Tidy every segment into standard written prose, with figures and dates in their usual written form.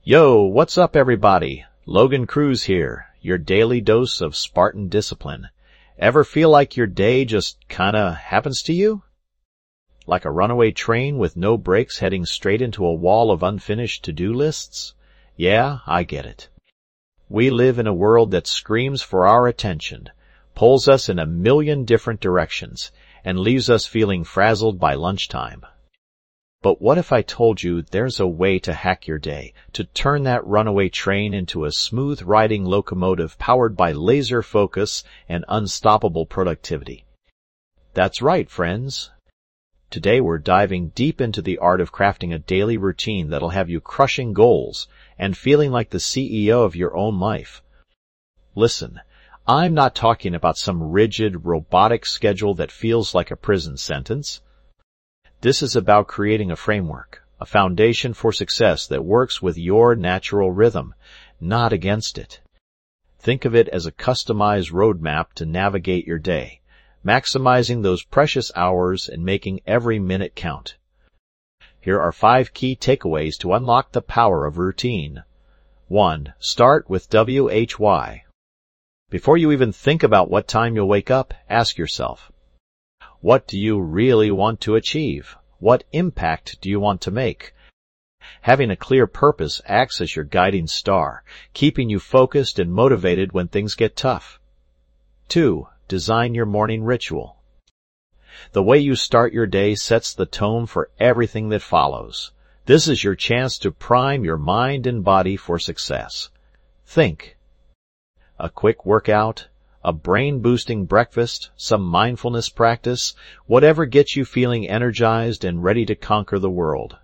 Yo, what's up everybody? Logan Cruz here, your daily dose of Spartan discipline. Ever feel like your day just kinda happens to you? Like a runaway train with no brakes heading straight into a wall of unfinished to-do lists? Yeah, I get it. We live in a world that screams for our attention, pulls us in a million different directions, and leaves us feeling frazzled by lunchtime. But what if I told you there's a way to hack your day, to turn that runaway train into a smooth-riding locomotive powered by laser focus and unstoppable productivity? That's right, friends. Today we're diving deep into the art of crafting a daily routine that'll have you crushing goals and feeling like the CEO of your own life. Listen, I'm not talking about some rigid, robotic schedule that feels like a prison sentence. This is about creating a framework, a foundation for success that works with your natural rhythm, not against it. Think of it as a customized roadmap to navigate your day, maximizing those precious hours and making every minute count. Here are 5 key takeaways to unlock the power of routine. 1. Start with WHY. Before you even think about what time you'll wake up, ask yourself, what do you really want to achieve? What impact do you want to make? Having a clear purpose acts as your guiding star, keeping you focused and motivated when things get tough. 2. Design your morning ritual. The way you start your day sets the tone for everything that follows. This is your chance to prime your mind and body for success. Think. A quick workout, a brain-boosting breakfast, some mindfulness practice, whatever gets you feeling energized and ready to conquer the world.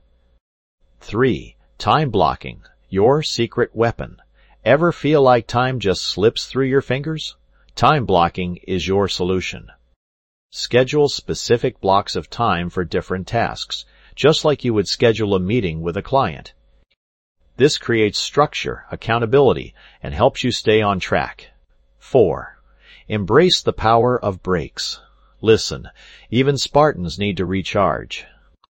3. Time blocking, your secret weapon. Ever feel like time just slips through your fingers? Time blocking is your solution. Schedule specific blocks of time for different tasks, just like you would schedule a meeting with a client. This creates structure, accountability, and helps you stay on track. 4. Embrace the power of breaks. Listen, even Spartans need to recharge.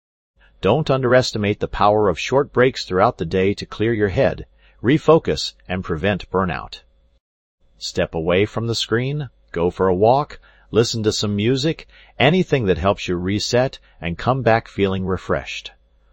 Don't underestimate the power of short breaks throughout the day to clear your head, refocus, and prevent burnout. Step away from the screen, go for a walk, listen to some music, anything that helps you reset and come back feeling refreshed.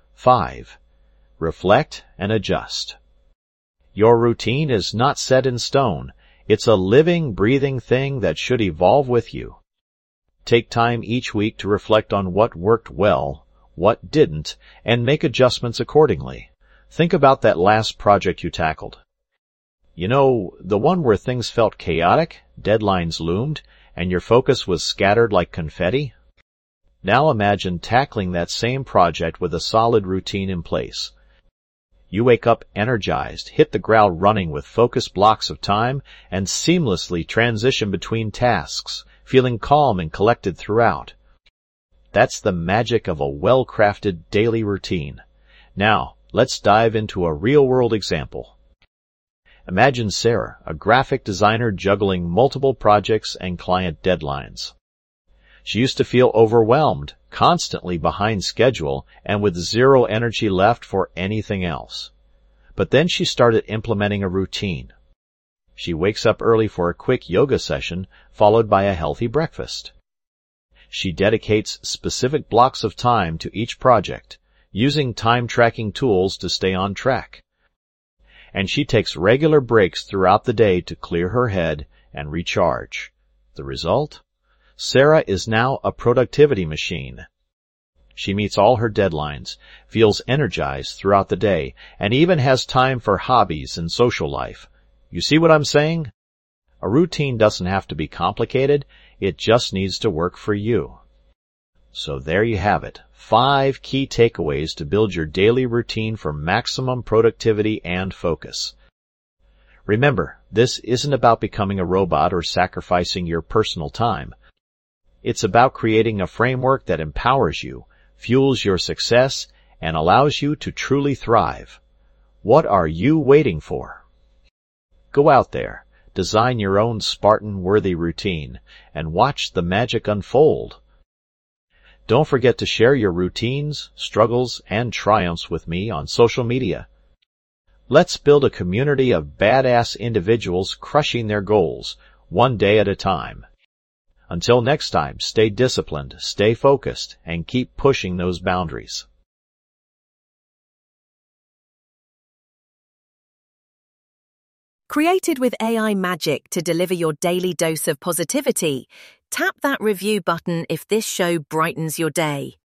5. Reflect and adjust. Your routine is not set in stone. It's a living, breathing thing that should evolve with you. Take time each week to reflect on what worked well, what didn't, and make adjustments accordingly. Think about that last project you tackled. You know, the one where things felt chaotic, deadlines loomed, and your focus was scattered like confetti? Now imagine tackling that same project with a solid routine in place. You wake up energized, hit the ground running with focused blocks of time, and seamlessly transition between tasks, feeling calm and collected throughout. That's the magic of a well-crafted daily routine. Now, let's dive into a real-world example. Imagine Sarah, a graphic designer juggling multiple projects and client deadlines. She used to feel overwhelmed, constantly behind schedule, and with zero energy left for anything else. But then she started implementing a routine. She wakes up early for a quick yoga session, followed by a healthy breakfast. She dedicates specific blocks of time to each project, using time-tracking tools to stay on track. And she takes regular breaks throughout the day to clear her head and recharge. The result? Sarah is now a productivity machine. She meets all her deadlines, feels energized throughout the day, and even has time for hobbies and social life. You see what I'm saying? A routine doesn't have to be complicated, it just needs to work for you. So there you have it, 5 key takeaways to build your daily routine for maximum productivity and focus. Remember, this isn't about becoming a robot or sacrificing your personal time. It's about creating a framework that empowers you, fuels your success, and allows you to truly thrive. What are you waiting for? Go out there, design your own Spartan-worthy routine, and watch the magic unfold. Don't forget to share your routines, struggles, and triumphs with me on social media. Let's build a community of badass individuals crushing their goals, one day at a time. Until next time, stay disciplined, stay focused, and keep pushing those boundaries. Created with AI magic to deliver your daily dose of positivity, tap that review button if this show brightens your day.